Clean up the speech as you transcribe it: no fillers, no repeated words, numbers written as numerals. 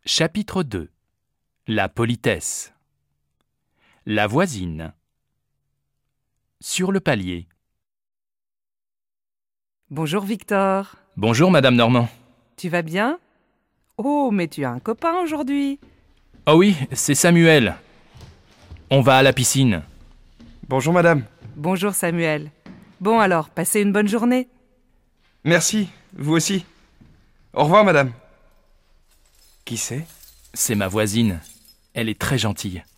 Chapitre 2. La politesse. La voisine. Sur le palier. Bonjour Victor, Bonjour Madame Normand. tu vas bien? Oh, mais tu as un copain aujourd'hui. Oh oui, c'est Samuel. On va à la piscine. Bonjour madame. Bonjour Samuel. Bon alors, passez une bonne journée. Merci, vous aussi. Au revoir madame. Qui c'est? C'est ma voisine. Elle est très gentille.